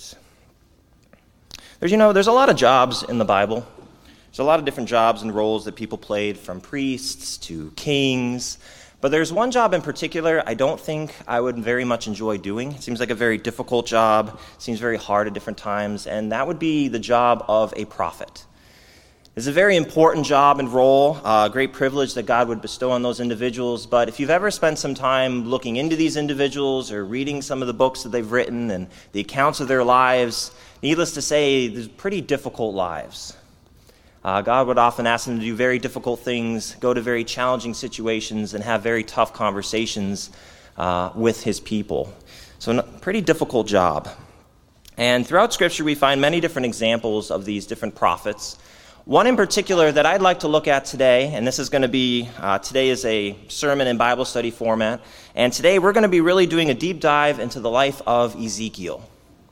Spirit. There's a lot of jobs in the Bible. There's a lot of different jobs and roles that people played, from priests to kings. But there's one job in particular I don't think I would very much enjoy doing. It seems like a very difficult job, seems very hard at different times, and that would be the job of a prophet. It's a very important job and role, a great privilege that God would bestow on those individuals. But if you've ever spent some time looking into these individuals or reading some of the books that they've written and the accounts of their lives, needless to say, they're pretty difficult lives. God would often ask them to do very difficult things, go to very challenging situations, and have very tough conversations with his people. So a pretty difficult job. And throughout Scripture, we find many different examples of these different prophets. One in particular that I'd like to look at today, and this is going to be, today is a sermon and Bible study format, and today we're going to be really doing a deep dive into the life of Ezekiel.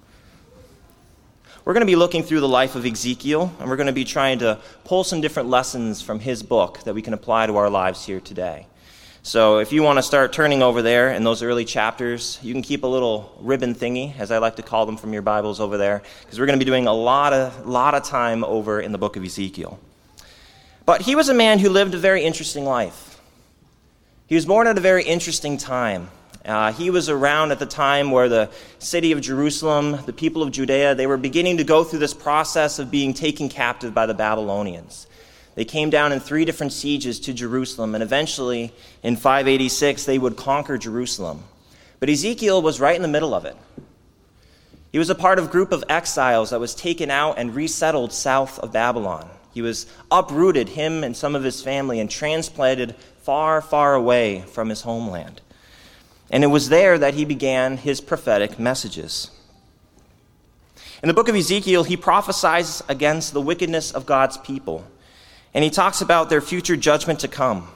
We're going to be looking through the life of Ezekiel, and we're going to be trying to pull some different lessons from his book that we can apply to our lives here today. So if you want to start turning over there in those early chapters, you can keep a little ribbon thingy, as I like to call them, from your Bibles over there, because we're going to be doing a lot of time over in the book of Ezekiel. But he was a man who lived a very interesting life. He was born at a very interesting time. He was around at the time where the city of Jerusalem, the people of Judea, they were beginning to go through this process of being taken captive by the Babylonians. They came down in 3 different sieges to Jerusalem, and eventually, in 586, they would conquer Jerusalem. But Ezekiel was right in the middle of it. He was a part of a group of exiles that was taken out and resettled south of Babylon. He was uprooted, him and some of his family, and transplanted far, far away from his homeland. And it was there that he began his prophetic messages. In the book of Ezekiel, he prophesies against the wickedness of God's people, and he talks about their future judgment to come.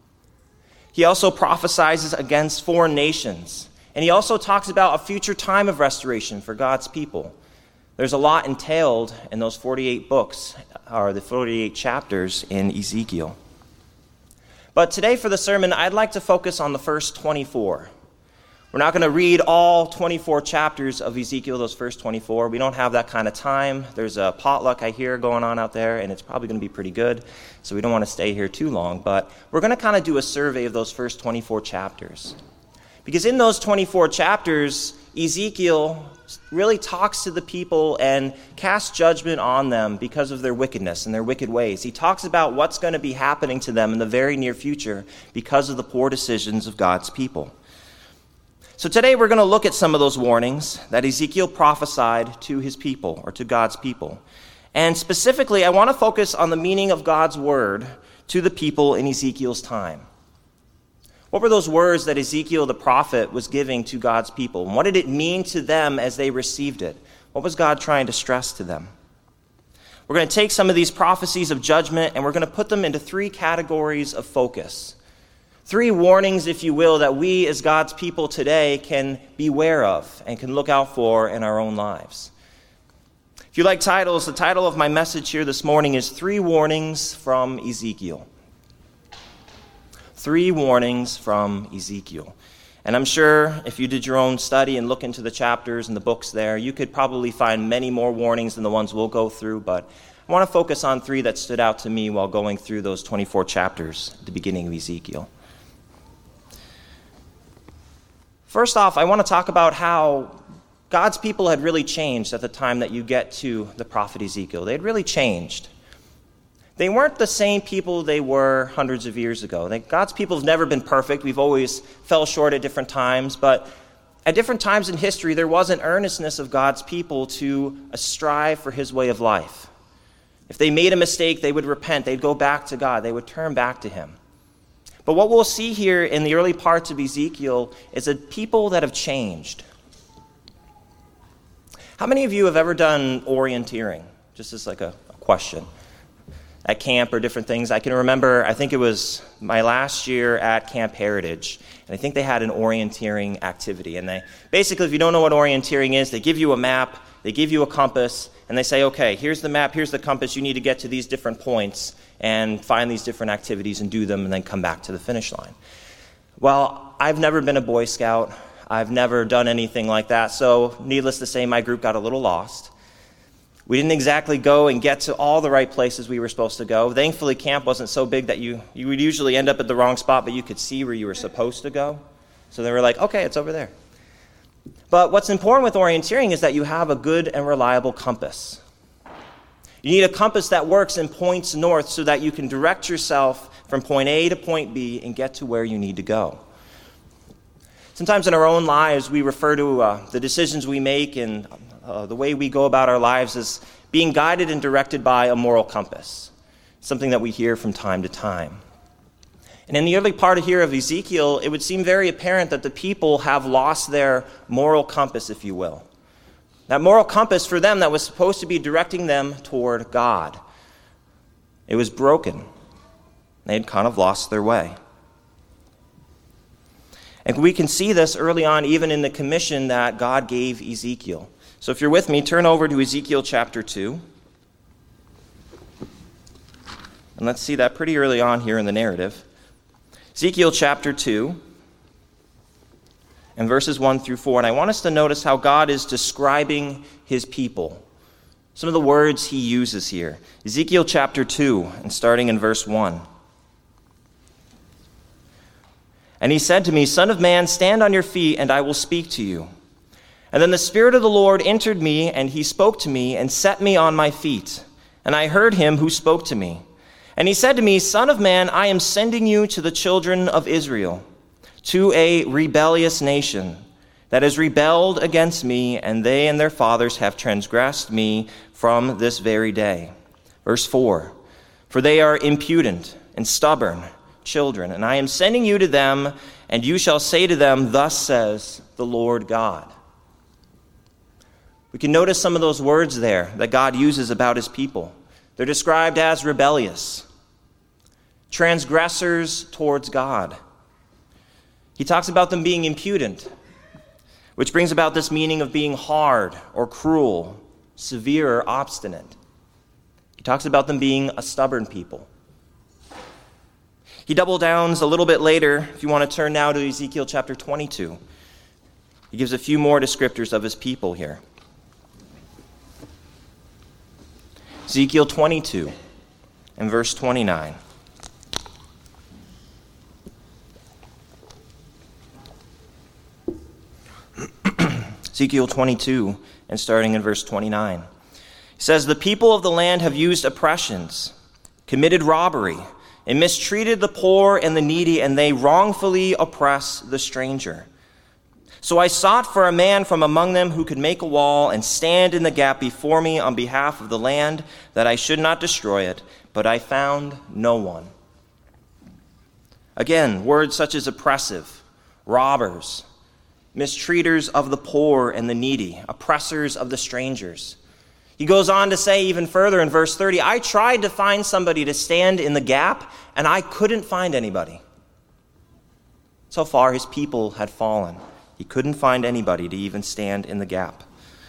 He also prophesies against foreign nations, and he also talks about a future time of restoration for God's people. There's a lot entailed in those 48 books, or the 48 chapters in Ezekiel. But today for the sermon, I'd like to focus on the first 24. We're not going to read all 24 chapters of Ezekiel, those first 24. We don't have that kind of time. There's a potluck I hear going on out there, and it's probably going to be pretty good, so we don't want to stay here too long. But we're going to kind of do a survey of those first 24 chapters. Because in those 24 chapters, Ezekiel really talks to the people and casts judgment on them because of their wickedness and their wicked ways. He talks about what's going to be happening to them in the very near future because of the poor decisions of God's people. So today we're going to look at some of those warnings that Ezekiel prophesied to his people, or to God's people. And specifically, I want to focus on the meaning of God's word to the people in Ezekiel's time. What were those words that Ezekiel the prophet was giving to God's people? And what did it mean to them as they received it? What was God trying to stress to them? We're going to take some of these prophecies of judgment and we're going to put them into 3 categories of focus. 3 warnings, if you will, that we as God's people today can be aware of and can look out for in our own lives. If you like titles, the title of my message here this morning is 3 Warnings from Ezekiel. 3 warnings from Ezekiel. And I'm sure if you did your own study and look into the chapters and the books there, you could probably find many more warnings than the ones we'll go through, but I want to focus on 3 that stood out to me while going through those 24 chapters at the beginning of Ezekiel. First off, I want to talk about how God's people had really changed at the time that you get to the prophet Ezekiel. They had really changed. They weren't the same people they were hundreds of years ago. God's people have never been perfect. We've always fell short at different times, but at different times in history, there was an earnestness of God's people to strive for his way of life. If they made a mistake, they would repent. They'd go back to God. They would turn back to him. But what we'll see here in the early parts of Ezekiel is a people that have changed. How many of you have ever done orienteering? Just as like a question. At camp or different things. I can remember, I think it was my last year at Camp Heritage, and I think they had an orienteering activity. And they basically, if you don't know what orienteering is, they give you a map, they give you a compass, and they say, okay, here's the map, here's the compass, you need to get to these different points and find these different activities and do them and then come back to the finish line. Well, I've never been a Boy Scout. I've never done anything like that, so needless to say, my group got a little lost. We didn't exactly go and get to all the right places we were supposed to go. Thankfully, camp wasn't so big that you would usually end up at the wrong spot, but you could see where you were supposed to go. So they were like, okay, it's over there. But what's important with orienteering is that you have a good and reliable compass. You need a compass that works and points north so that you can direct yourself from point A to point B and get to where you need to go. Sometimes in our own lives, we refer to the decisions we make and the way we go about our lives as being guided and directed by a moral compass, something that we hear from time to time. And in the early part of Ezekiel, it would seem very apparent that the people have lost their moral compass, if you will. That moral compass for them that was supposed to be directing them toward God. It was broken. They had kind of lost their way. And we can see this early on even in the commission that God gave Ezekiel. So if you're with me, turn over to Ezekiel chapter 2. And let's see that pretty early on here in the narrative. Ezekiel chapter 2 and verses 1 through 4. And I want us to notice how God is describing his people. Some of the words he uses here. Ezekiel chapter 2 and starting in verse 1. And he said to me, Son of man, stand on your feet, and I will speak to you. And then the Spirit of the Lord entered me, and he spoke to me, and set me on my feet. And I heard him who spoke to me. And he said to me, Son of man, I am sending you to the children of Israel, to a rebellious nation that has rebelled against me, and they and their fathers have transgressed me from this very day. Verse 4, For they are impudent and stubborn children, and I am sending you to them, and you shall say to them, Thus says the Lord God. We can notice some of those words there that God uses about his people. They're described as rebellious, transgressors towards God. He talks about them being impudent, which brings about this meaning of being hard or cruel, severe or obstinate. He talks about them being a stubborn people. He double downs a little bit later, if you want to turn now to Ezekiel chapter 22. He gives a few more descriptors of his people here. Ezekiel 22 and verse 29. Ezekiel 22 and starting in verse 29. He says, The people of the land have used oppressions, committed robbery, and mistreated the poor and the needy, and they wrongfully oppress the stranger. So I sought for a man from among them who could make a wall and stand in the gap before me on behalf of the land, that I should not destroy it, but I found no one. Again, words such as oppressive, robbers, mistreaters of the poor and the needy, oppressors of the strangers. He goes on to say even further in verse 30, I tried to find somebody to stand in the gap, and I couldn't find anybody. So far, his people had fallen. He couldn't find anybody to even stand in the gap.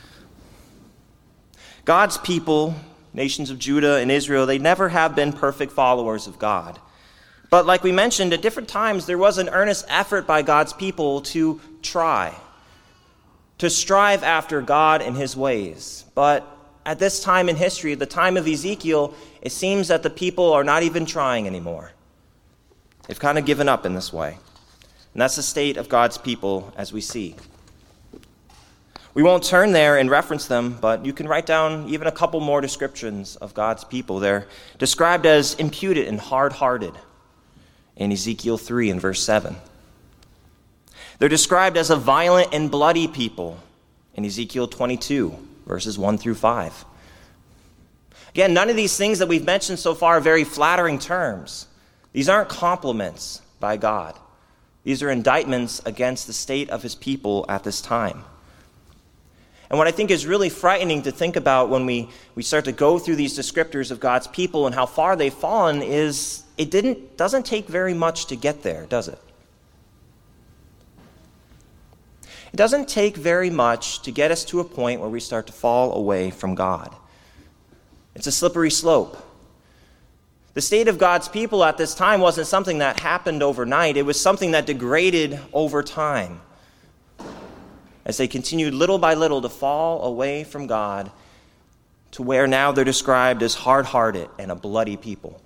God's people, nations of Judah and Israel, they never have been perfect followers of God. But like we mentioned, at different times, there was an earnest effort by God's people to try, to strive after God and his ways. But at this time in history, at the time of Ezekiel, it seems that the people are not even trying anymore. They've kind of given up in this way. And that's the state of God's people as we see. We won't turn there and reference them, but you can write down even a couple more descriptions of God's people. They're described as impudent and hard-hearted in Ezekiel 3 and verse 7. They're described as a violent and bloody people in Ezekiel 22, verses 1 through 5. Again, none of these things that we've mentioned so far are very flattering terms. These aren't compliments by God. These are indictments against the state of his people at this time. And what I think is really frightening to think about when we start to go through these descriptors of God's people and how far they've fallen is it doesn't take very much to get there, does it? It doesn't take very much to get us to a point where we start to fall away from God. It's a slippery slope. The state of God's people at this time wasn't something that happened overnight. It was something that degraded over time. as they continued little by little to fall away from God to where now they're described as hard-hearted and a bloody people.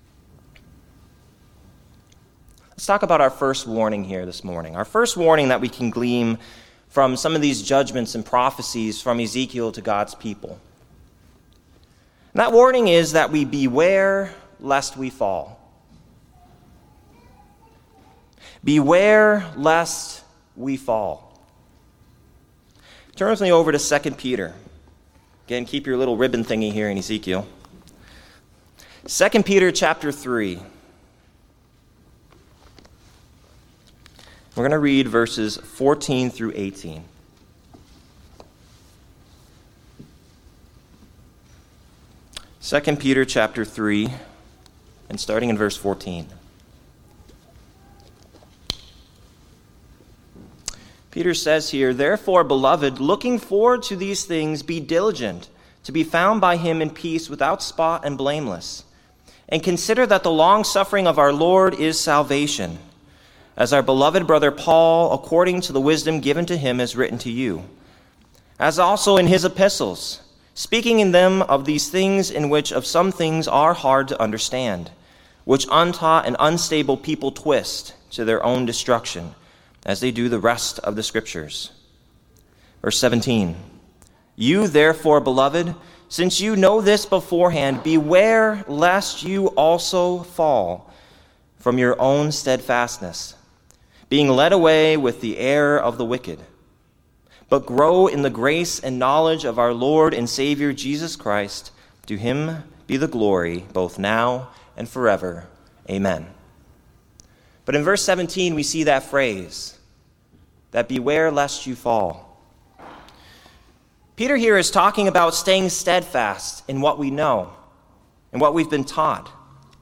Let's talk about our first warning here this morning. Our first warning that we can glean from some of these judgments and prophecies from Ezekiel to God's people. And that warning is that we beware lest we fall. Beware lest we fall. Turn with me over to 2 Peter. Again, keep your little ribbon thingy here in Ezekiel. 2 Peter chapter 3. We're going to read verses 14 through 18. Second Peter chapter 3, and starting in verse 14. Peter says here, "Therefore, beloved, looking forward to these things, be diligent to be found by him in peace, without spot and blameless. And consider that the long-suffering of our Lord is salvation, as our beloved brother Paul, according to the wisdom given to him, has written to you, as also in his epistles, speaking in them of these things, in which of some things are hard to understand, which untaught and unstable people twist to their own destruction, as they do the rest of the Scriptures." Verse 17, "You therefore, beloved, since you know this beforehand, beware lest you also fall from your own steadfastness, being led away with the error of the wicked. But grow in the grace and knowledge of our Lord and Savior Jesus Christ. To him be the glory, both now and forever. Amen." But in verse 17, we see that phrase, that beware lest you fall. Peter here is talking about staying steadfast in what we know and what we've been taught.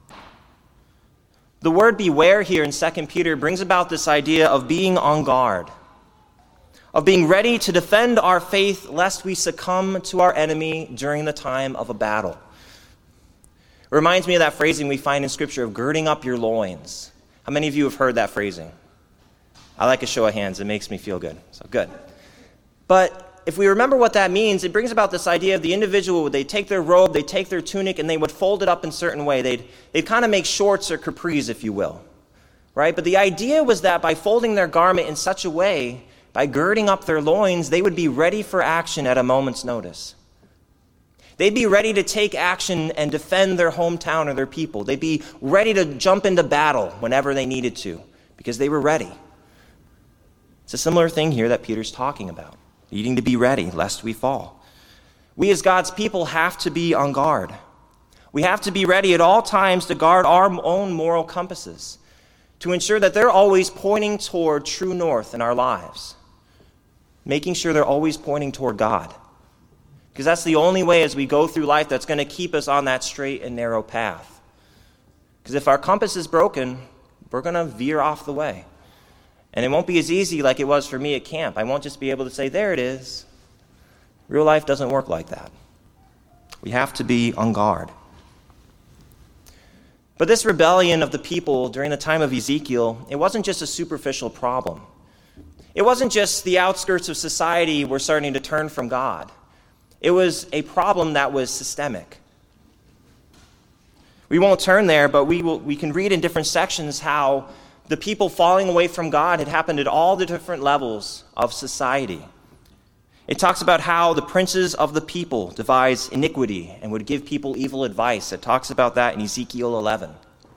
The word beware here in 2 Peter brings about this idea of being on guard, of being ready to defend our faith lest we succumb to our enemy during the time of a battle. It reminds me of that phrasing we find in Scripture of girding up your loins. How many of you have heard that phrasing? I like a show of hands. It makes me feel good. So good. But if we remember what that means, it brings about this idea of the individual, they'd take their robe, they'd take their tunic, and they would fold it up in a certain way. They'd kind of make shorts or capris, if you will. Right? But the idea was that by folding their garment in such a way, by girding up their loins, they would be ready for action at a moment's notice. They'd be ready to take action and defend their hometown or their people. They'd be ready to jump into battle whenever they needed to, because they were ready. It's a similar thing here that Peter's talking about. Needing to be ready, lest we fall. We as God's people have to be on guard. We have to be ready at all times to guard our own moral compasses, to ensure that they're always pointing toward true north in our lives, making sure they're always pointing toward God. Because that's the only way as we go through life that's going to keep us on that straight and narrow path. Because if our compass is broken, we're going to veer off the way. And it won't be as easy like it was for me at camp. I won't just be able to say, there it is. Real life doesn't work like that. We have to be on guard. But this rebellion of the people during the time of Ezekiel, it wasn't just a superficial problem. It wasn't just the outskirts of society were starting to turn from God. It was a problem that was systemic. We won't turn there, but we can read in different sections how the people falling away from God had happened at all the different levels of society. It talks about how the princes of the people devise iniquity and would give people evil advice. It talks about that in Ezekiel 11.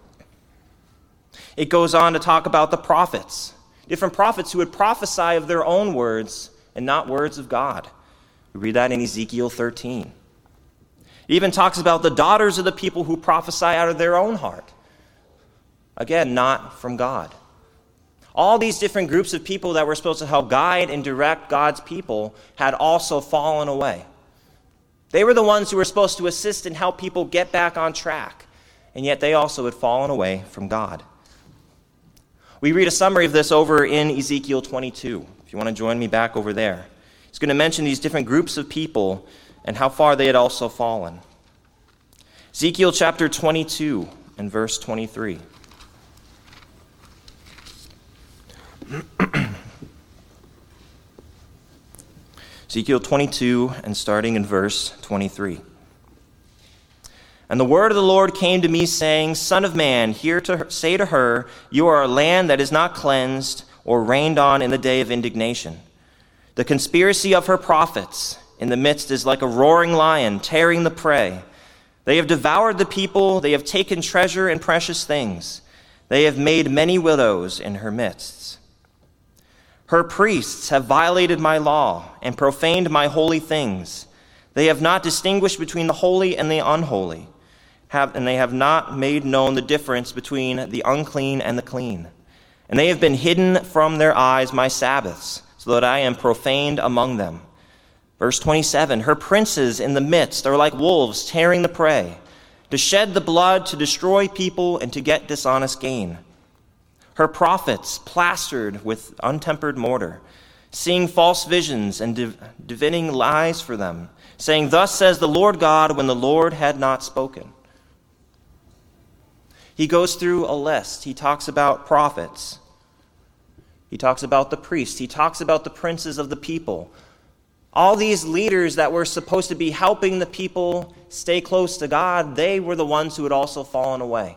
It goes on to talk about the prophets, different prophets who would prophesy of their own words and not words of God. We read that in Ezekiel 13. It even talks about the daughters of the people who prophesy out of their own heart. Again, not from God. All these different groups of people that were supposed to help guide and direct God's people had also fallen away. They were the ones who were supposed to assist and help people get back on track, and yet they also had fallen away from God. We read a summary of this over in Ezekiel 22. If you want to join me back over there. He's going to mention these different groups of people and how far they had also fallen. Ezekiel chapter 22 and verse 23. Ezekiel 22, and starting in verse 23. And the word of the Lord came to me, saying, Son of man, say to her, you are a land that is not cleansed or rained on in the day of indignation. The conspiracy of her prophets in the midst is like a roaring lion tearing the prey. They have devoured the people, they have taken treasure and precious things. They have made many widows in her midst. Her priests have violated my law and profaned my holy things. They have not distinguished between the holy and the unholy, and they have not made known the difference between the unclean and the clean. And they have been hidden from their eyes my Sabbaths, so that I am profaned among them. Verse 27, her princes in the midst are like wolves tearing the prey, to shed the blood, to destroy people, and to get dishonest gain. Her prophets plastered with untempered mortar, seeing false visions and divining lies for them, saying, Thus says the Lord God, when the Lord had not spoken. He goes through a list. He talks about prophets. He talks about the priests. He talks about the princes of the people. All these leaders that were supposed to be helping the people stay close to God, they were the ones who had also fallen away.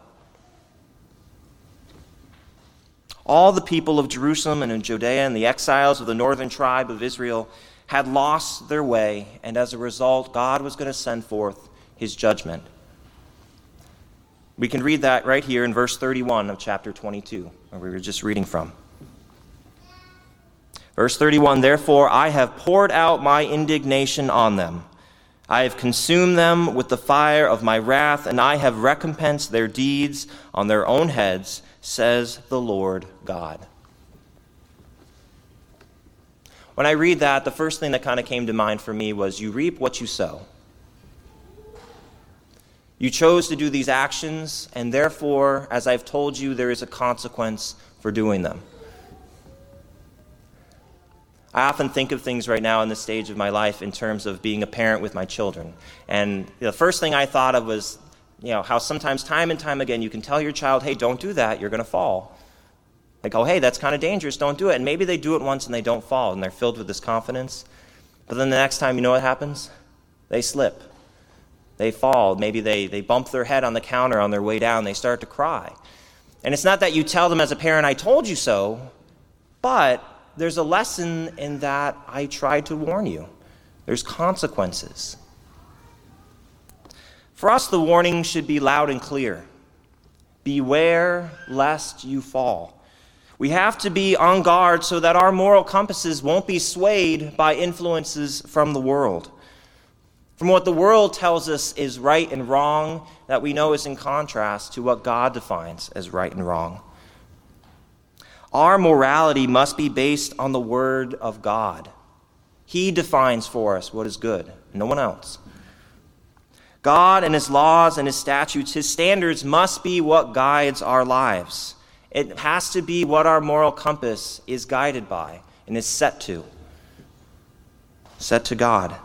All the people of Jerusalem and in Judea and the exiles of the northern tribe of Israel had lost their way, and as a result, God was going to send forth his judgment. We can read that right here in verse 31 of chapter 22, where we were just reading from. Verse 31, Therefore I have poured out my indignation on them. I have consumed them with the fire of my wrath, and I have recompensed their deeds on their own heads, says the Lord God. When I read that, the first thing that kind of came to mind for me was you reap what you sow. You chose to do these actions, and therefore, as I've told you, there is a consequence for doing them. I often think of things right now in this stage of my life in terms of being a parent with my children. And the first thing I thought of was, how sometimes time and time again you can tell your child, hey, don't do that, you're going to fall. Like, oh, hey, that's kind of dangerous, don't do it. And maybe they do it once and they don't fall, and they're filled with this confidence. But then the next time, you know what happens? They slip. They fall. Maybe they bump their head on the counter on their way down. They start to cry. And it's not that you tell them as a parent, I told you so, but there's a lesson in that I tried to warn you. There's consequences. For us, the warning should be loud and clear. Beware lest you fall. We have to be on guard so that our moral compasses won't be swayed by influences from the world. From what the world tells us is right and wrong, that we know is in contrast to what God defines as right and wrong. Our morality must be based on the Word of God. He defines for us what is good, no one else. God and his laws and his statutes, his standards must be what guides our lives. It has to be what our moral compass is guided by and is set to God.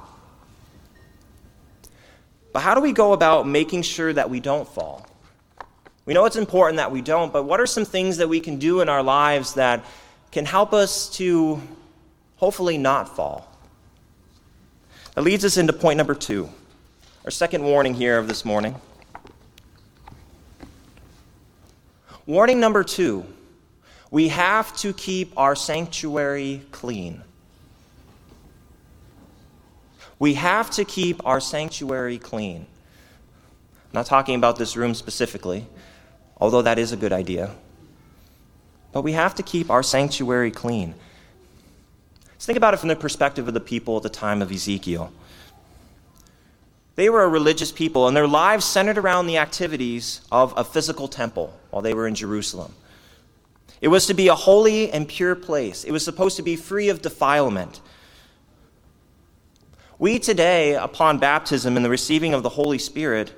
But how do we go about making sure that we don't fall? We know it's important that we don't, but what are some things that we can do in our lives that can help us to hopefully not fall? That leads us into point number 2, our second warning here of this morning. Warning number 2, we have to keep our sanctuary clean. We have to keep our sanctuary clean. I'm not talking about this room specifically, although that is a good idea. But we have to keep our sanctuary clean. Let's think about it from the perspective of the people at the time of Ezekiel. They were a religious people, and their lives centered around the activities of a physical temple while they were in Jerusalem. It was to be a holy and pure place. It was supposed to be free of defilement. We today, upon baptism and the receiving of the Holy Spirit,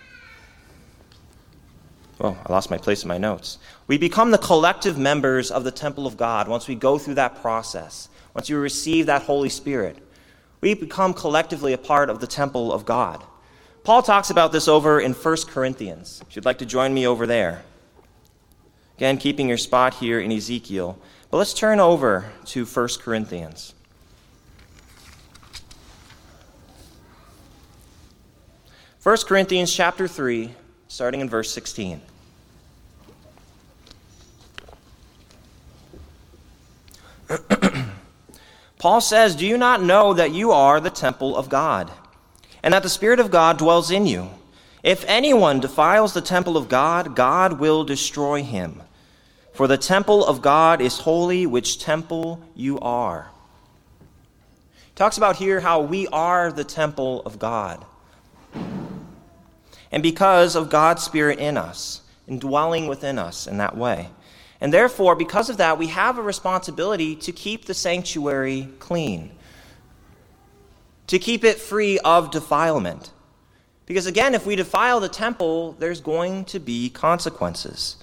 I lost my place in my notes. We become the collective members of the temple of God once we go through that process, once you receive that Holy Spirit. We become collectively a part of the temple of God. Paul talks about this over in 1 Corinthians. If you'd like to join me over there. Again, keeping your spot here in Ezekiel. But let's turn over to 1 Corinthians. 1 Corinthians chapter 3, starting in verse 16. Paul says, "Do you not know that you are the temple of God, and that the Spirit of God dwells in you? If anyone defiles the temple of God, God will destroy him. For the temple of God is holy, which temple you are." He talks about here how we are the temple of God. And because of God's Spirit in us, indwelling within us in that way. And therefore, because of that, we have a responsibility to keep the sanctuary clean, to keep it free of defilement. Because again, if we defile the temple, there's going to be consequences.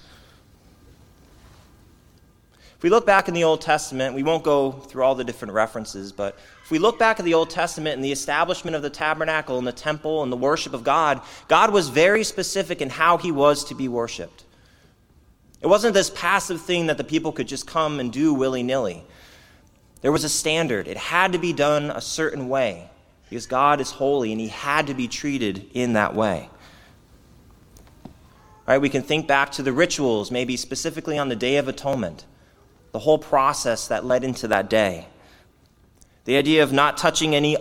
If we look back in the Old Testament, we won't go through all the different references, but if we look back at the Old Testament and the establishment of the tabernacle and the temple and the worship of God, God was very specific in how he was to be worshiped. It wasn't this passive thing that the people could just come and do willy-nilly. There was a standard. It had to be done a certain way because God is holy and he had to be treated in that way. Right? We can think back to the rituals, maybe specifically on the Day of Atonement, the whole process that led into that day. The idea of not touching any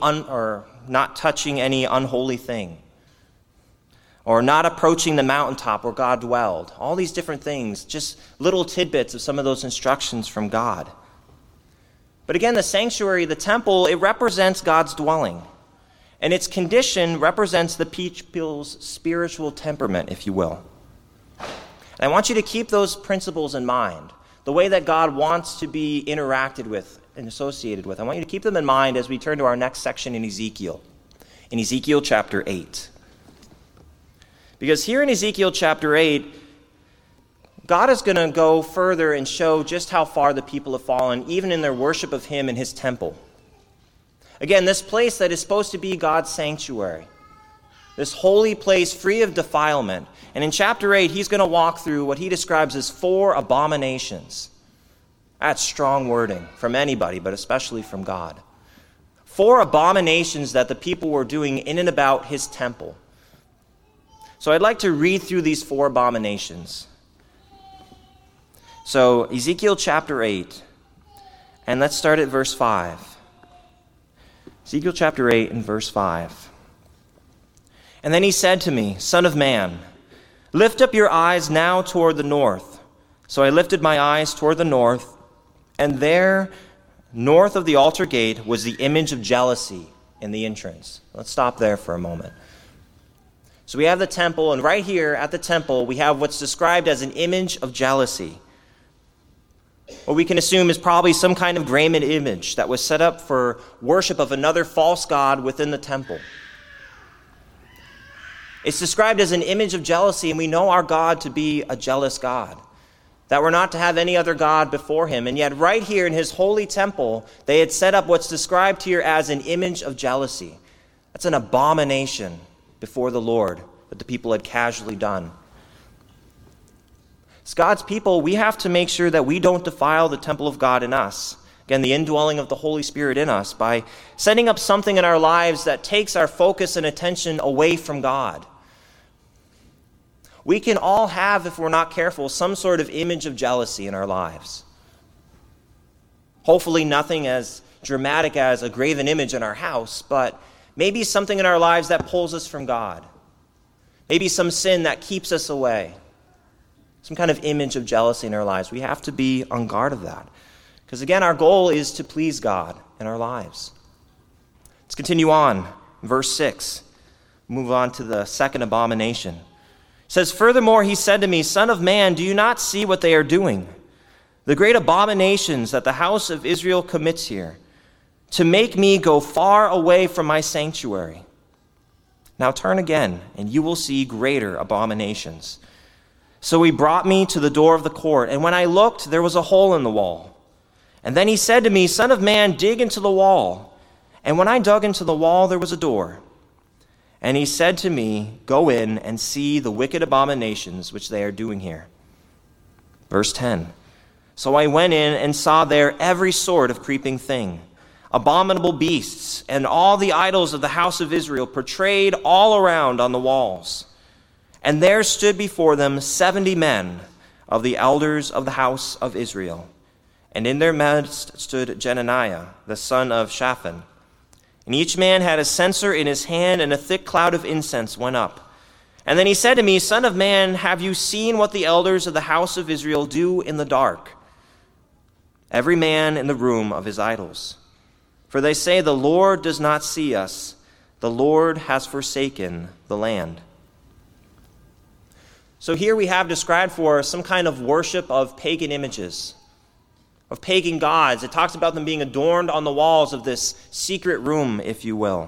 unholy thing, or not approaching the mountaintop where God dwelled. All these different things, just little tidbits of some of those instructions from God. But again, the sanctuary, the temple, it represents God's dwelling. And its condition represents the people's spiritual temperament, if you will. And I want you to keep those principles in mind, the way that God wants to be interacted with and associated with. I want you to keep them in mind as we turn to our next section in Ezekiel chapter 8. Because here in Ezekiel chapter 8, God is going to go further and show just how far the people have fallen, even in their worship of him in his temple. Again, this place that is supposed to be God's sanctuary, this holy place free of defilement. And in chapter 8, he's going to walk through what he describes as 4 abominations. That's strong wording from anybody, but especially from God. 4 abominations that the people were doing in and about his temple. So I'd like to read through these 4 abominations. So Ezekiel chapter 8, and let's start at verse 5. Ezekiel chapter 8 and verse 5. "And then he said to me, 'Son of man, lift up your eyes now toward the north.' So I lifted my eyes toward the north, and there, north of the altar gate, was the image of jealousy in the entrance." Let's stop there for a moment. So we have the temple, and right here at the temple, we have what's described as an image of jealousy. What we can assume is probably some kind of graven image that was set up for worship of another false god within the temple. It's described as an image of jealousy, and we know our God to be a jealous God, that we're not to have any other god before him. And yet right here in his holy temple, they had set up what's described here as an image of jealousy. That's an abomination before the Lord that the people had casually done. As God's people, we have to make sure that we don't defile the temple of God in us. Again, the indwelling of the Holy Spirit in us by setting up something in our lives that takes our focus and attention away from God. We can all have, if we're not careful, some sort of image of jealousy in our lives. Hopefully nothing as dramatic as a graven image in our house, but maybe something in our lives that pulls us from God. Maybe some sin that keeps us away. Some kind of image of jealousy in our lives. We have to be on guard of that. Because again, our goal is to please God in our lives. Let's continue on. Verse 6. Move on to the second abomination. It says, "Furthermore, he said to me, 'Son of man, do you not see what they are doing? The great abominations that the house of Israel commits here, to make me go far away from my sanctuary. Now turn again, and you will see greater abominations.' So he brought me to the door of the court, and when I looked, there was a hole in the wall. And then he said to me, 'Son of man, dig into the wall.' And when I dug into the wall, there was a door. And he said to me, 'Go in and see the wicked abominations which they are doing here.'" Verse 10. "So I went in and saw there every sort of creeping thing, abominable beasts, and all the idols of the house of Israel portrayed all around on the walls. And there stood before them 70 men of the elders of the house of Israel. And in their midst stood Jenaniah, the son of Shaphan. And each man had a censer in his hand, and a thick cloud of incense went up. And then he said to me, Son of man, have you seen what the elders of the house of Israel do in the dark? Every man in the room of his idols. For they say, the Lord does not see us. The Lord has forsaken the land. So here we have described for us some kind of worship of pagan images, of pagan gods. It talks about them being adorned on the walls of this secret room, if you will.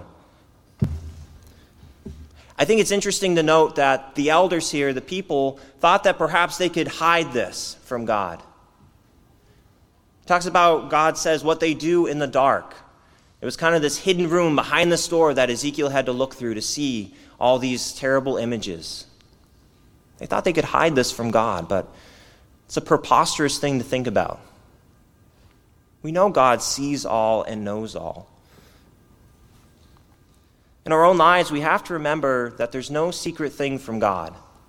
I think it's interesting to note that the elders here, the people, thought that perhaps they could hide this from God. It talks about, God says, what they do in the dark. It was kind of this hidden room behind the store that Ezekiel had to look through to see all these terrible images. They thought they could hide this from God, but it's a preposterous thing to think about. We know God sees all and knows all. In our own lives, we have to remember that there's no secret thing from God.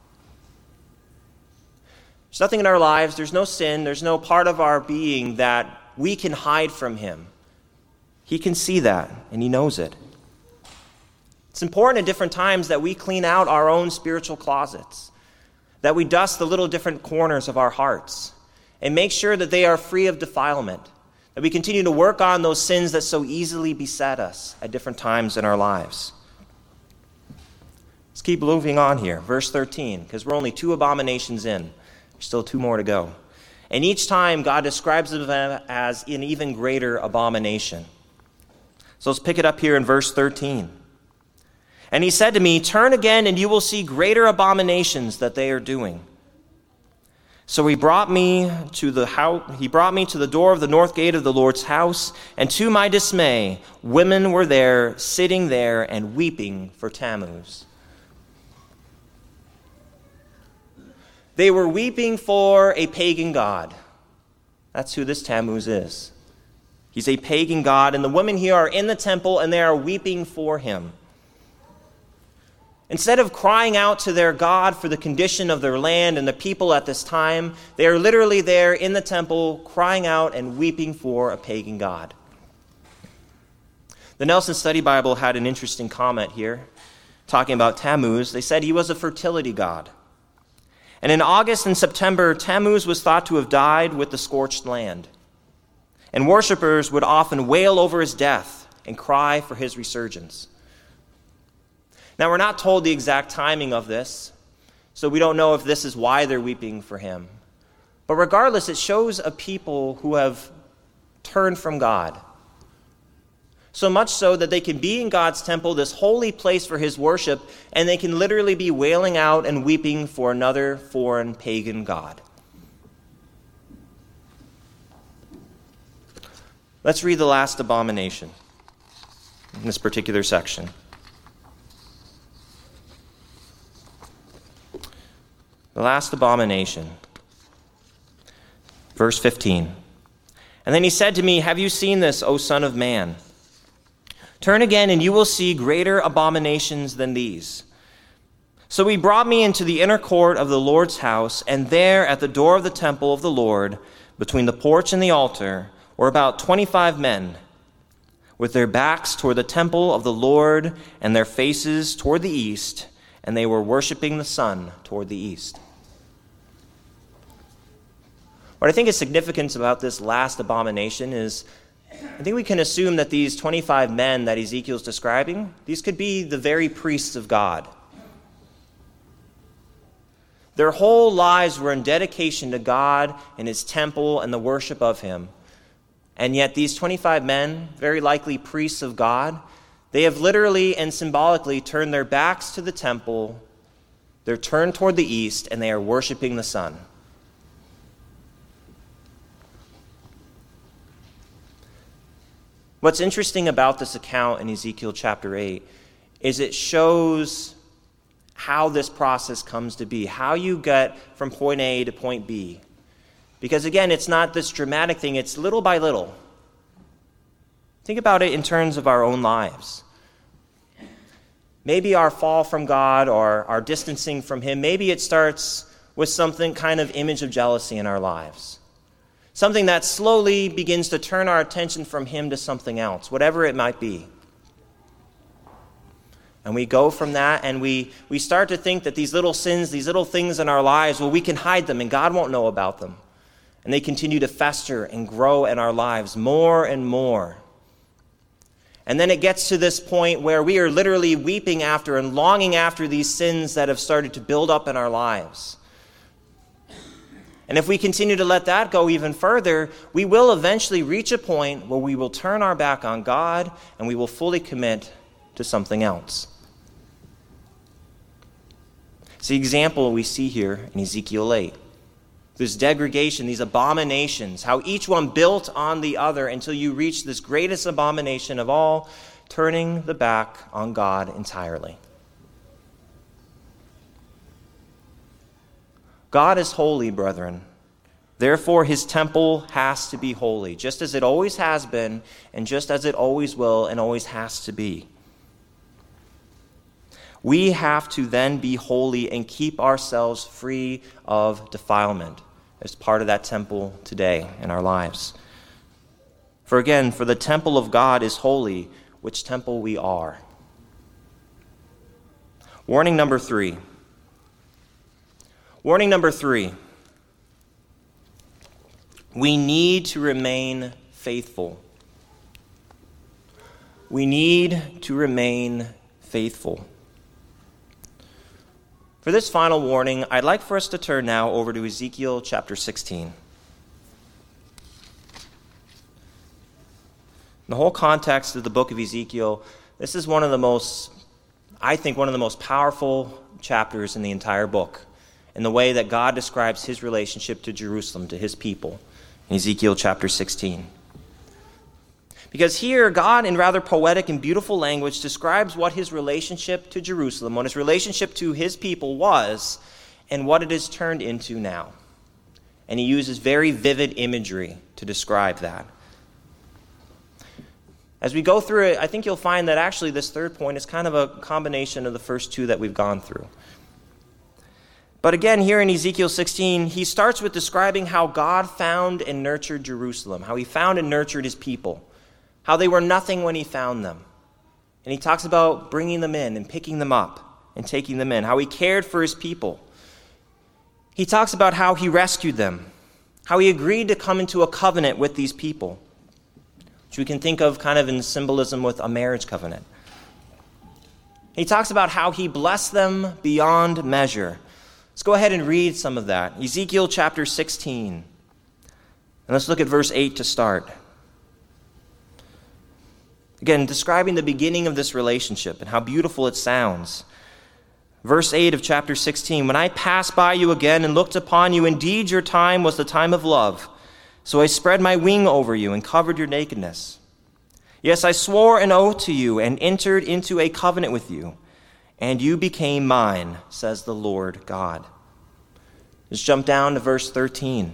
There's nothing in our lives, there's no sin, there's no part of our being that we can hide from Him. He can see that, and He knows it. It's important at different times that we clean out our own spiritual closets, that we dust the little different corners of our hearts, and make sure that they are free of defilement, that we continue to work on those sins that so easily beset us at different times in our lives. Let's keep moving on here. Verse 13, because we're only 2 abominations in. There's still 2 more to go. And each time God describes them as an even greater abomination. So let's pick it up here in verse 13. And he said to me, Turn again, and you will see greater abominations that they are doing. So he brought me to the door of the north gate of the Lord's house, and to my dismay, women were there, sitting there and weeping for Tammuz. They were weeping for a pagan god. That's who this Tammuz is. He's a pagan god, and the women here are in the temple, and they are weeping for him. Instead of crying out to their God for the condition of their land and the people at this time, they are literally there in the temple crying out and weeping for a pagan god. The Nelson Study Bible had an interesting comment here, talking about Tammuz. They said he was a fertility god. And in August and September, Tammuz was thought to have died with the scorched land. And worshipers would often wail over his death and cry for his resurgence. Now, we're not told the exact timing of this, so we don't know if this is why they're weeping for him. But regardless, it shows a people who have turned from God. So much so that they can be in God's temple, this holy place for his worship, and they can literally be wailing out and weeping for another foreign pagan god. Let's read the last abomination in this particular section. The last abomination. Verse 15. And then he said to me, Have you seen this, O son of man? Turn again, and you will see greater abominations than these. So he brought me into the inner court of the Lord's house, and there at the door of the temple of the Lord, between the porch and the altar, were about 25 men, with their backs toward the temple of the Lord and their faces toward the east, and they were worshiping the sun toward the east. What I think is significant about this last abomination is I think we can assume that these 25 men that Ezekiel's describing, these could be the very priests of God. Their whole lives were in dedication to God and his temple and the worship of him. And yet these 25 men, very likely priests of God, they have literally and symbolically turned their backs to the temple, they're turned toward the east, and they are worshiping the sun. What's interesting about this account in Ezekiel chapter 8 is it shows how this process comes to be, how you get from point A to point B. Because again, it's not this dramatic thing, it's little by little. Think about it in terms of our own lives. Maybe our fall from God or our distancing from Him, maybe it starts with something kind of image of jealousy in our lives. Something that slowly begins to turn our attention from Him to something else, whatever it might be. And we go from that and we start to think that these little sins, these little things in our lives, well, we can hide them and God won't know about them. And they continue to fester and grow in our lives more and more. And then it gets to this point where we are literally weeping after and longing after these sins that have started to build up in our lives. And if we continue to let that go even further, we will eventually reach a point where we will turn our back on God and we will fully commit to something else. It's the example we see here in Ezekiel 8. This degradation, these abominations, how each one built on the other until you reach this greatest abomination of all, turning the back on God entirely. God is holy, brethren. Therefore, His temple has to be holy, just as it always has been, and just as it always will and always has to be. We have to then be holy and keep ourselves free of defilement as part of that temple today in our lives. For again, for the temple of God is holy, which temple we are. Warning number 3. Warning number 3. We need to remain faithful. We need to remain faithful. For this final warning, I'd like for us to turn now over to Ezekiel chapter 16. In the whole context of the book of Ezekiel, this is one of the most powerful chapters in the entire book, in the way that God describes His relationship to Jerusalem, to His people, in Ezekiel chapter 16. Because here, God, in rather poetic and beautiful language, describes what His relationship to Jerusalem, what His relationship to His people was, and what it has turned into now. And He uses very vivid imagery to describe that. As we go through it, I think you'll find that actually this third point is kind of a combination of the first two that we've gone through. But again, here in Ezekiel 16, he starts with describing how God found and nurtured Jerusalem, how He found and nurtured His people, how they were nothing when He found them. And He talks about bringing them in and picking them up and taking them in, how He cared for His people. He talks about how He rescued them, how He agreed to come into a covenant with these people, which we can think of kind of in symbolism with a marriage covenant. He talks about how He blessed them beyond measure. Let's go ahead and read some of that. Ezekiel chapter 16. And let's look at verse 8 to start. Again, describing the beginning of this relationship and how beautiful it sounds. Verse 8 of chapter 16, when I passed by you again and looked upon you, indeed your time was the time of love. So I spread my wing over you and covered your nakedness. Yes, I swore an oath to you and entered into a covenant with you, and you became mine, says the Lord God. Let's jump down to verse 13.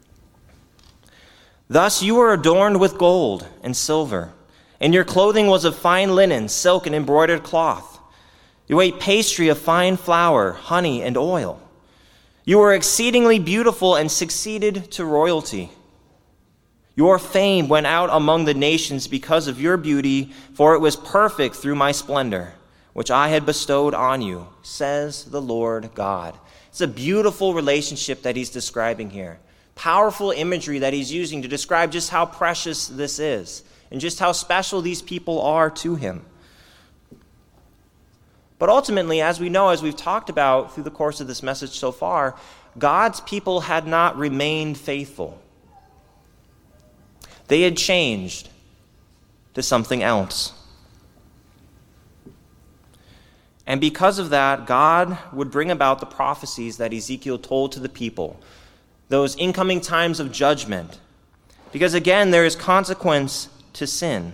Thus you were adorned with gold and silver, and your clothing was of fine linen, silk, and embroidered cloth. You ate pastry of fine flour, honey, and oil. You were exceedingly beautiful and succeeded to royalty. Your fame went out among the nations because of your beauty, for it was perfect through my splendor, which I had bestowed on you, says the Lord God. It's a beautiful relationship that he's describing here. Powerful imagery that he's using to describe just how precious this is and just how special these people are to him. But ultimately, as we know, as we've talked about through the course of this message so far, God's people had not remained faithful. They had changed to something else. And because of that, God would bring about the prophecies that Ezekiel told to the people, those incoming times of judgment. Because again, there is consequence to sin.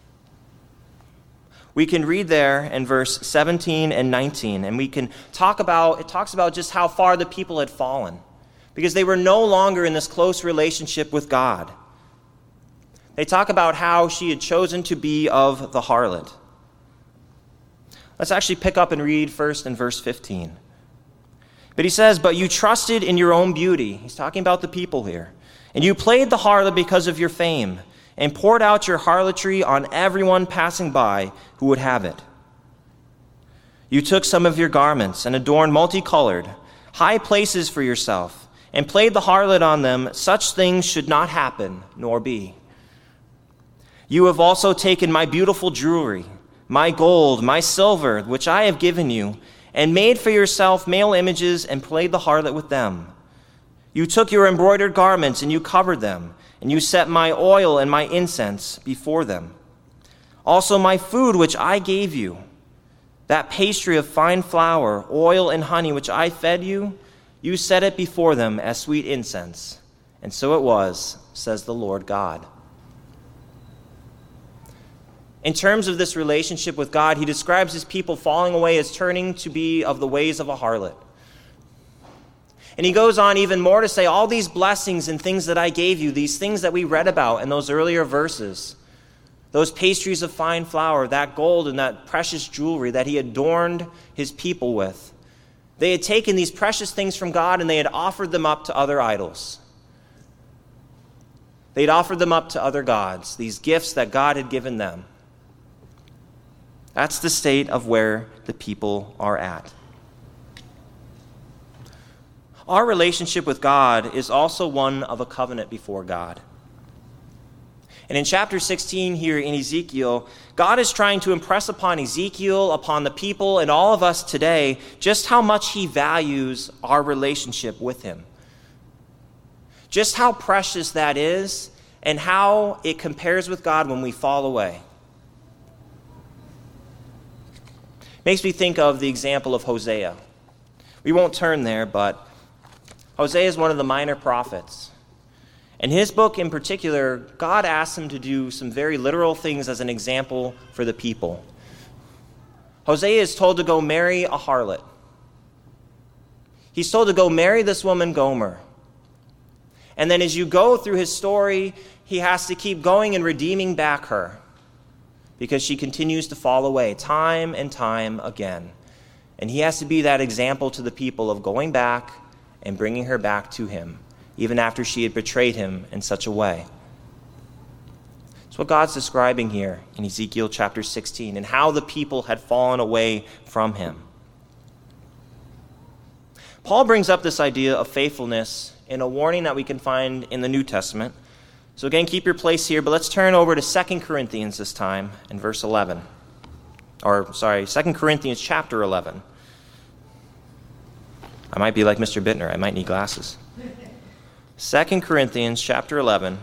We can read there in verse 17 and 19, and we can talks about just how far the people had fallen, because they were no longer in this close relationship with God. They talk about how she had chosen to be of the harlot. Let's actually pick up and read first in verse 15. But he says, "But you trusted in your own beauty." He's talking about the people here. "And you played the harlot because of your fame, and poured out your harlotry on everyone passing by who would have it. You took some of your garments and adorned multicolored, high places for yourself, and played the harlot on them. Such things should not happen, nor be. You have also taken my beautiful jewelry, my gold, my silver, which I have given you, and made for yourself male images and played the harlot with them. You took your embroidered garments and you covered them, and you set my oil and my incense before them. Also my food which I gave you, that pastry of fine flour, oil, and honey which I fed you, you set it before them as sweet incense. And so it was, says the Lord God." In terms of this relationship with God, he describes his people falling away as turning to be of the ways of a harlot. And he goes on even more to say, all these blessings and things that I gave you, these things that we read about in those earlier verses, those pastries of fine flour, that gold and that precious jewelry that he adorned his people with, they had taken these precious things from God and they had offered them up to other idols. They'd offered them up to other gods, these gifts that God had given them. That's the state of where the people are at. Our relationship with God is also one of a covenant before God. And in chapter 16 here in Ezekiel, God is trying to impress upon Ezekiel, upon the people, and all of us today, just how much he values our relationship with him. Just how precious that is, and how it compares with God when we fall away. Makes me think of the example of Hosea. We won't turn there, but Hosea is one of the minor prophets. In his book in particular, God asks him to do some very literal things as an example for the people. Hosea is told to go marry a harlot. He's told to go marry this woman Gomer. And then as you go through his story, he has to keep going and redeeming back her, because she continues to fall away time and time again. And he has to be that example to the people of going back and bringing her back to him, even after she had betrayed him in such a way. That's what God's describing here in Ezekiel chapter 16, and how the people had fallen away from him. Paul brings up this idea of faithfulness in a warning that we can find in the New Testament. So again, keep your place here, but let's turn over to 2 Corinthians this time in verse 11. 2 Corinthians chapter 11. I might be like Mr. Bittner. I might need glasses. 2 Corinthians chapter 11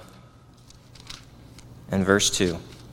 and verse 2.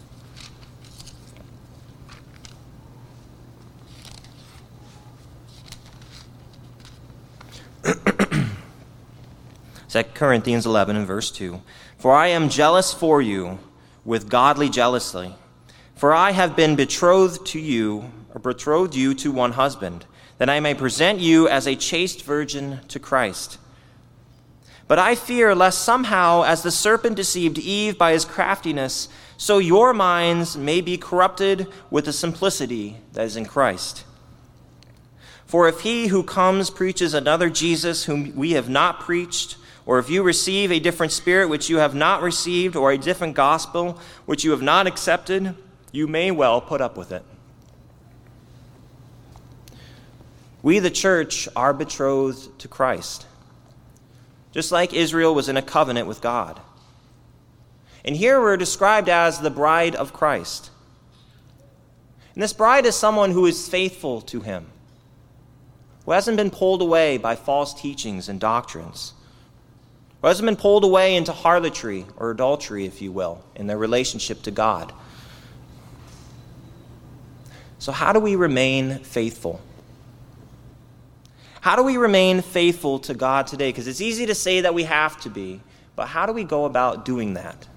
Second Corinthians 11 and verse 2. "For I am jealous for you with godly jealousy. For I have been betrothed you to one husband, that I may present you as a chaste virgin to Christ. But I fear lest somehow, as the serpent deceived Eve by his craftiness, so your minds may be corrupted with the simplicity that is in Christ. For if he who comes preaches another Jesus whom we have not preached, or if you receive a different spirit which you have not received, or a different gospel which you have not accepted, you may well put up with it." We, the church, are betrothed to Christ, just like Israel was in a covenant with God. And here we're described as the bride of Christ. And this bride is someone who is faithful to him, who hasn't been pulled away by false teachings and doctrines, who hasn't been pulled away into harlotry or adultery, if you will, in their relationship to God. So how do we remain faithful? How do we remain faithful to God today? Because it's easy to say that we have to be, but how do we go about doing that?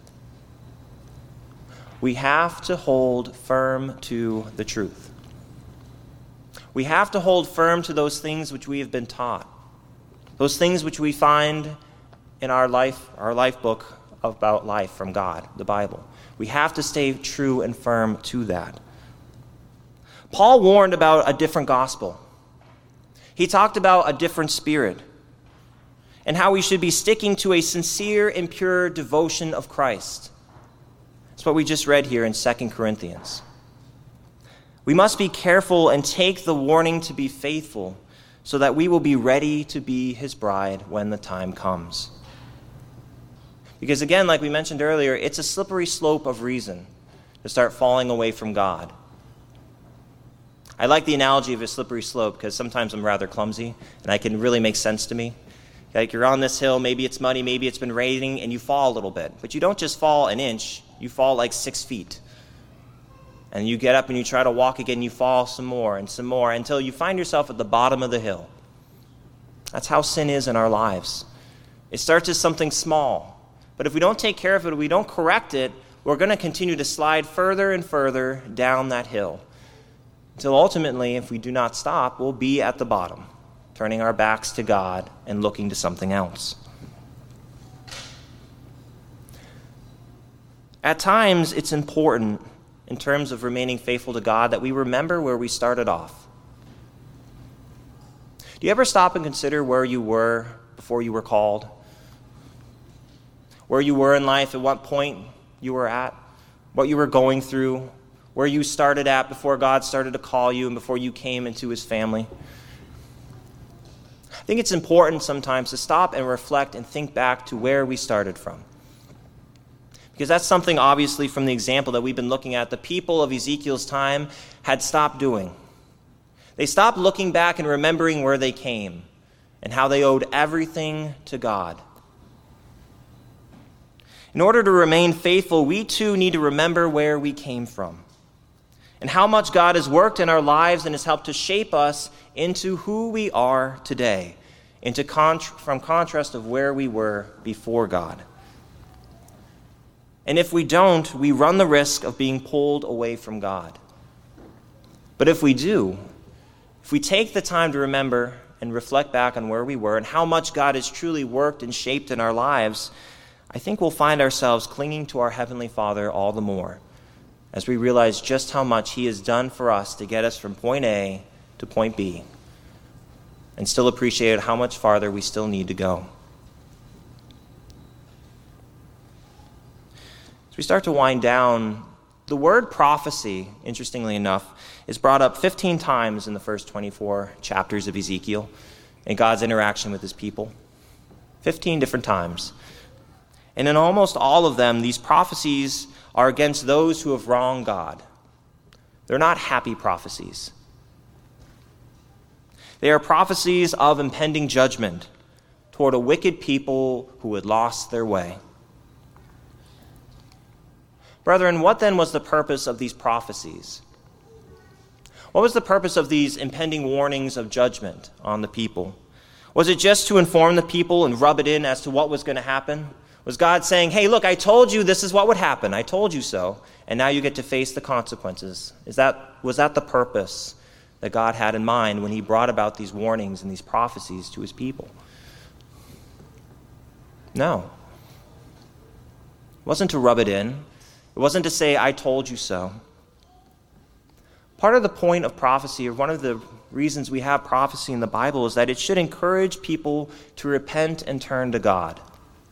We have to hold firm to the truth. We have to hold firm to those things which we have been taught, those things which we find in our life book about life from God, the Bible. We have to stay true and firm to that. Paul warned about a different gospel. He talked about a different spirit and how we should be sticking to a sincere and pure devotion of Christ. That's what we just read here in 2 Corinthians. We must be careful and take the warning to be faithful so that we will be ready to be his bride when the time comes. Because again, like we mentioned earlier, it's a slippery slope of reason to start falling away from God. I like the analogy of a slippery slope because sometimes I'm rather clumsy and it can really make sense to me. Like you're on this hill, maybe it's muddy, maybe it's been raining, and you fall a little bit. But you don't just fall an inch, you fall like 6 feet. And you get up and you try to walk again, you fall some more until you find yourself at the bottom of the hill. That's how sin is in our lives. It starts as something small. But if we don't take care of it, if we don't correct it, we're going to continue to slide further and further down that hill. Until ultimately, if we do not stop, we'll be at the bottom, turning our backs to God and looking to something else. At times, it's important, in terms of remaining faithful to God, that we remember where we started off. Do you ever stop and consider where you were before you were called? Where you were in life, at what point you were at, what you were going through, where you started at before God started to call you and before you came into his family? I think it's important sometimes to stop and reflect and think back to where we started from. Because that's something, obviously, from the example that we've been looking at, the people of Ezekiel's time had stopped doing. They stopped looking back and remembering where they came and how they owed everything to God. In order to remain faithful, we too need to remember where we came from and how much God has worked in our lives and has helped to shape us into who we are today, from contrast of where we were before God. And if we don't, we run the risk of being pulled away from God. But if we do, if we take the time to remember and reflect back on where we were and how much God has truly worked and shaped in our lives, I think we'll find ourselves clinging to our Heavenly Father all the more as we realize just how much he has done for us to get us from point A to point B, and still appreciate how much farther we still need to go. As we start to wind down, the word prophecy, interestingly enough, is brought up 15 times in the first 24 chapters of Ezekiel in God's interaction with his people. 15 different times. And in almost all of them, these prophecies are against those who have wronged God. They're not happy prophecies. They are prophecies of impending judgment toward a wicked people who had lost their way. Brethren, what then was the purpose of these prophecies? What was the purpose of these impending warnings of judgment on the people? Was it just to inform the people and rub it in as to what was going to happen? Was God saying, hey, look, I told you this is what would happen. I told you so. And now you get to face the consequences. Was that the purpose that God had in mind when he brought about these warnings and these prophecies to his people? No. It wasn't to rub it in. It wasn't to say, I told you so. Part of the point of prophecy, or one of the reasons we have prophecy in the Bible, is that it should encourage people to repent and turn to God.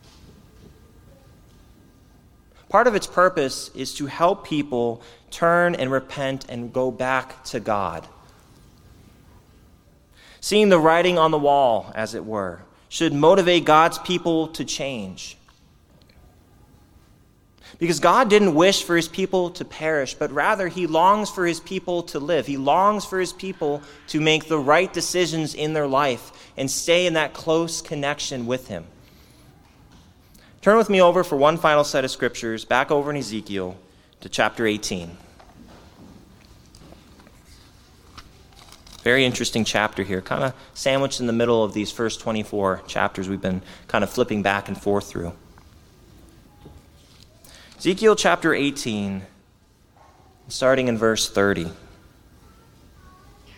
Part of its purpose is to help people turn and repent and go back to God. Seeing the writing on the wall, as it were, should motivate God's people to change. Because God didn't wish for his people to perish, but rather he longs for his people to live. He longs for his people to make the right decisions in their life and stay in that close connection with him. Turn with me over for one final set of scriptures, back over in Ezekiel to chapter 18. Very interesting chapter here, kind of sandwiched in the middle of these first 24 chapters we've been kind of flipping back and forth through. Ezekiel chapter 18, starting in verse 30.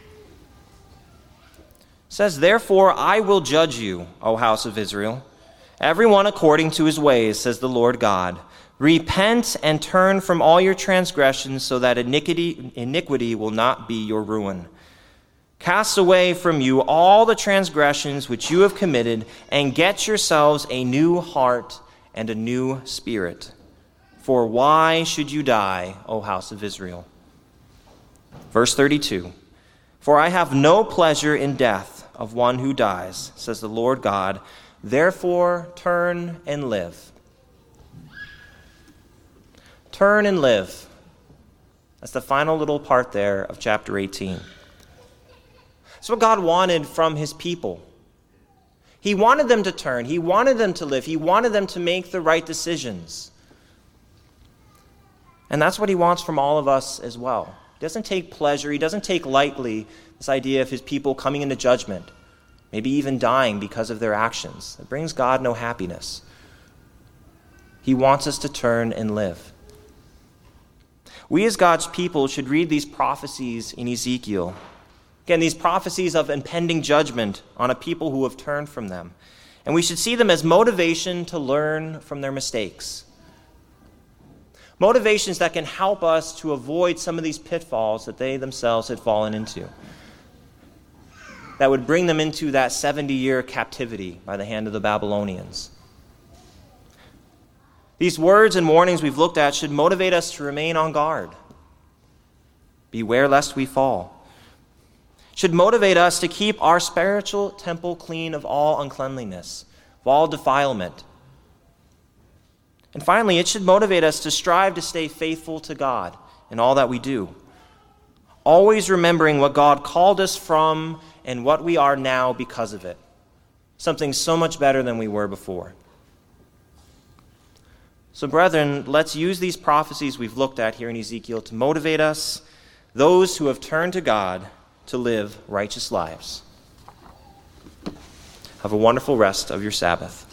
Says, therefore I will judge you, O house of Israel, Everyone according to his ways, says the Lord God. Repent and turn from all your transgressions so that iniquity will not be your ruin. Cast away from you all the transgressions which you have committed, and get yourselves a new heart and a new spirit. For why should you die, O house of Israel? Verse 32. For I have no pleasure in death of one who dies, says the Lord God. Therefore turn and live. Turn and live. That's the final little part there of chapter 18. That's what God wanted from his people. He wanted them to turn. He wanted them to live. He wanted them to make the right decisions. And that's what he wants from all of us as well. He doesn't take pleasure. He doesn't take lightly this idea of his people coming into judgment, maybe even dying because of their actions. It brings God no happiness. He wants us to turn and live. We as God's people should read these prophecies in Ezekiel. Again, these prophecies of impending judgment on a people who have turned from them. And we should see them as motivation to learn from their mistakes. Motivations that can help us to avoid some of these pitfalls that they themselves had fallen into. That would bring them into that 70-year captivity by the hand of the Babylonians. These words and warnings we've looked at should motivate us to remain on guard. Beware lest we fall. Should motivate us to keep our spiritual temple clean of all uncleanliness, of all defilement. And finally, it should motivate us to strive to stay faithful to God in all that we do, always remembering what God called us from and what we are now because of it, something so much better than we were before. So, brethren, let's use these prophecies we've looked at here in Ezekiel to motivate us, those who have turned to God, to live righteous lives. Have a wonderful rest of your Sabbath.